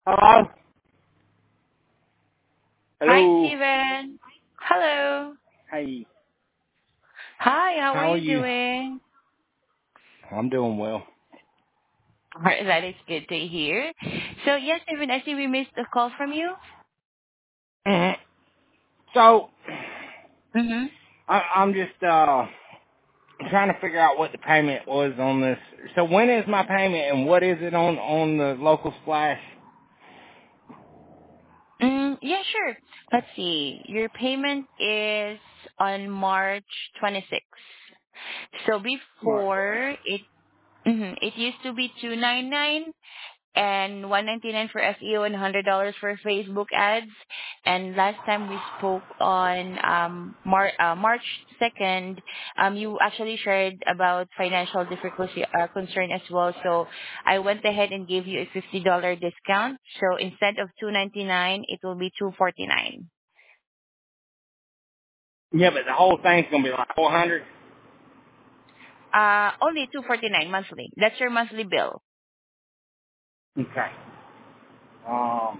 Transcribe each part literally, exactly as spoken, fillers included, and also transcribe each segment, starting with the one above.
Hello? Hi, Hello? Steven. Hello. Hey, Hi, how are how are you you? doing? I'm doing well. Alright, that is good to hear. So, yes, Steven, I see we missed a call from you. Mhm. So, Mm-hmm. I, I'm just uh trying to figure out what the payment was on this. So when is my payment and what is it on on the local splash? Mm, yeah, sure. Let's see. Your payment is on March twenty-sixth. So March. before, it mhm, it used to be two ninety-nine and one ninety-nine for S E O and one hundred dollars for Facebook ads. And last time we spoke on um, Mar- uh, March second, um, you actually shared about financial difficulty uh, concern as well. So I went ahead and gave you a fifty dollars discount. So instead of two ninety-nine, it will be two forty-nine. Yeah, but the whole thing's gonna be like four hundred. Uh, only two forty-nine monthly. That's your monthly bill. Okay. Um,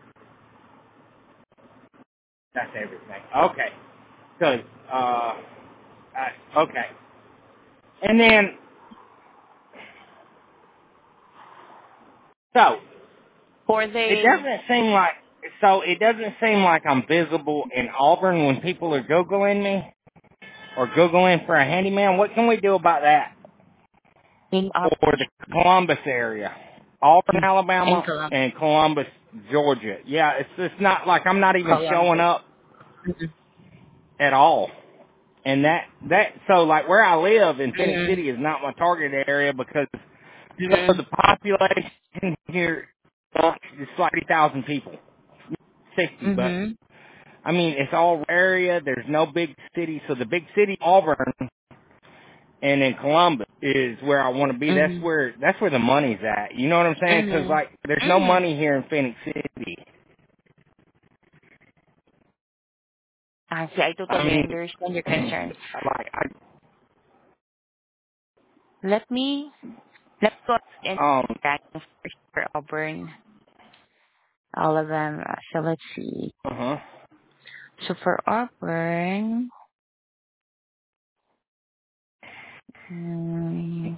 that's everything. Okay. So, uh, I, okay. And then, so For it the doesn't seem like so it doesn't seem like I'm visible in Auburn when people are googling me or googling for a handyman. What can we do about that? in uh, Or the Columbus area, Auburn, in Alabama, Colum- and Columbus, Georgia. Yeah, it's it's not like I'm not even showing Columbus. up at all. And that that so like where I live in Phoenix Mm-hmm. City is not my target area because so Mm-hmm. the population here is like thirty thousand people, sixty, but Mm-hmm. I mean, it's all area. There's no big city. So the big city, Auburn, and then Columbus is where I want to be. That's Mhm. where that's where the money's at. You know what I'm saying? Because Mhm. like, there's no Mhm. money here in Phoenix City. I see. I I totally mean, understand your concern. like, Let me let's go and I um, rank first for Auburn, Alabama. So let's see. uh huh. So for Auburn, mm,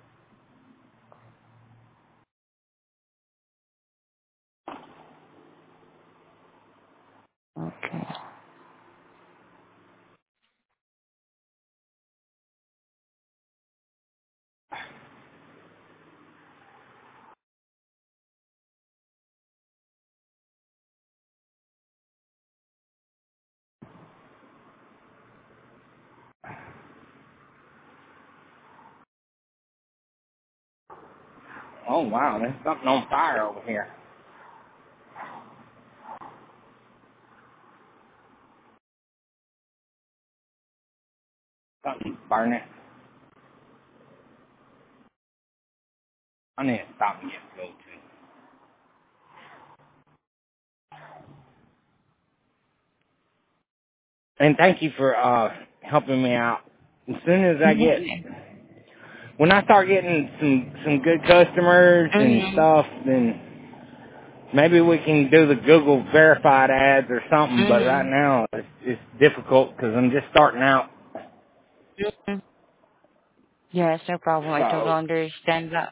okay. Oh wow, there's something on fire over here. Something's burning. I need to stop and get food too. And thank you for uh helping me out. As soon as I get Mhm. when I start getting some some good customers and Mhm. stuff, then maybe we can do the Google verified ads or something. But right Mhm. now it's, it's difficult because I'm just starting out. Mhm. Yes, no problem. I totally So, understand that.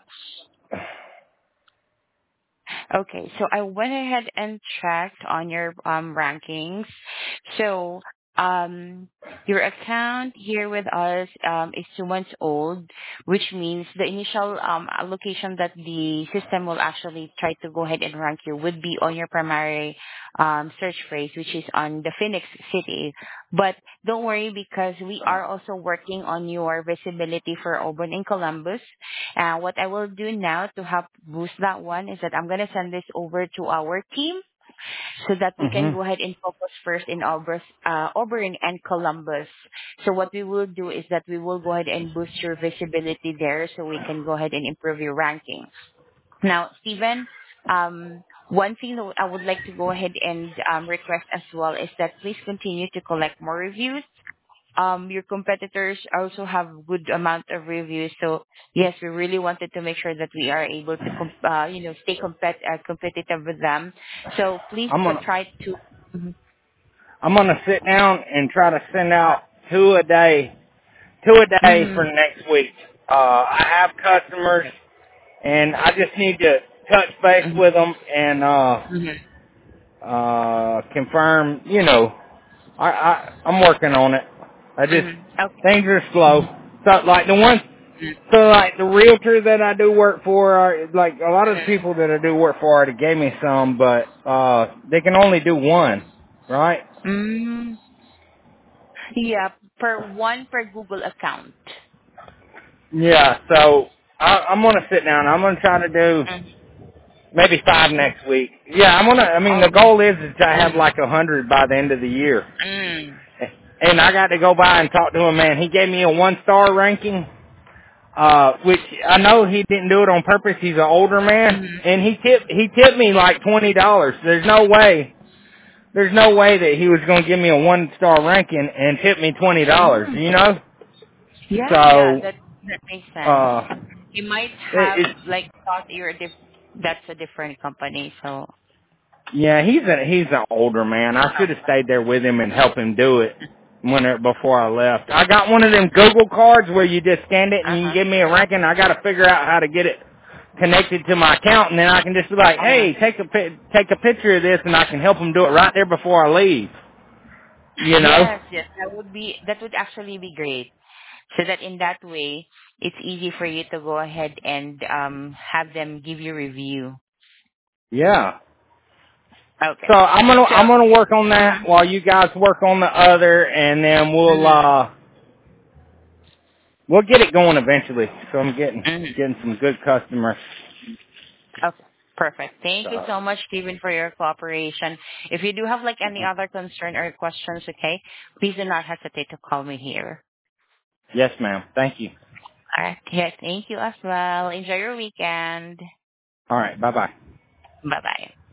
Okay, so I went ahead and checked on your um rankings. So, um, your account here with us um, is two months old, which means the initial um, allocation that the system will actually try to go ahead and rank you would be on your primary um, search phrase, which is on the Phoenix City. But don't worry because we are also working on your visibility for Auburn and Columbus. Uh, what I will do now to help boost that one is that I'm going to send this over to our team so that we can mhm, go ahead and focus first in Auburn, uh, Auburn and Columbus. So what we will do is that we will go ahead and boost your visibility there so we can go ahead and improve your ranking. Now, Stephen, um, one thing that I would like to go ahead and um, request as well is that please continue to collect more reviews um, your competitors also have good amount of reviews. So yes, we really wanted to make sure that we are able to, com- uh, you know, stay compet- uh, competitive with them. So please I'm uh, gonna try to. Mhm. I'm gonna sit down and try to send out two a day, two a day for Mhm. next week. Uh, I have customers, and I just need to touch base Mhm. with them and uh, Mhm. uh, confirm. You know, I, I I'm working on it. I just Mhm. Okay. things are slow. Mhm. So like the ones, so like the realtor that I do work for, are, like a lot of the people that I do work for already gave me some, but uh, they can only do one, right? Mm. Yeah, per one per Google account. Yeah. So I, I'm gonna sit down. I'm gonna try to do Mm. maybe five next week. Yeah, I'm gonna. I mean, the Okay. goal is is to have Mm. like a hundred by the end of the year. Mm. And I got to go by and talk to him, man. He gave me a one star ranking. Uh, which I know he didn't do it on purpose. He's an older man, Mhm. and he tipped he tipped me like twenty dollars. There's no way, there's no way that he was going to give me a one star ranking and tip me twenty dollars. Mm. You know, Yeah, yeah, so that that makes sense. uh, You might it, have it's like thought you're a diff- that's a different company, so. yeah. He's a he's an older man. I should have stayed there with him and helped him do it when it, before I left. I got one of them Google cards where you just scan it and Uh you huh. give me a ranking. I got to figure out how to get it connected to my account, and then I can just be like, Uh huh. hey, take a pi- take a picture of this, and I can help them do it right there before I leave. You know? Yes, yes, that would be that would actually be great. So that in that way, it's easy for you to go ahead and um have them give you review. Yeah. Okay. So I'm gonna So. I'm gonna work on Mhm. that while you guys work on the other, and then we'll Mhm. uh we'll get it going eventually. So I'm getting Mhm. getting some good customers. Okay. Perfect. Thank you So so much, Stephen, for your cooperation. If you do have like any other concern or questions, okay, please do not hesitate to call me here. yes, ma'am. Thank you. All right. Yes, thank you as well. Enjoy your weekend. All right. Bye bye. Bye bye.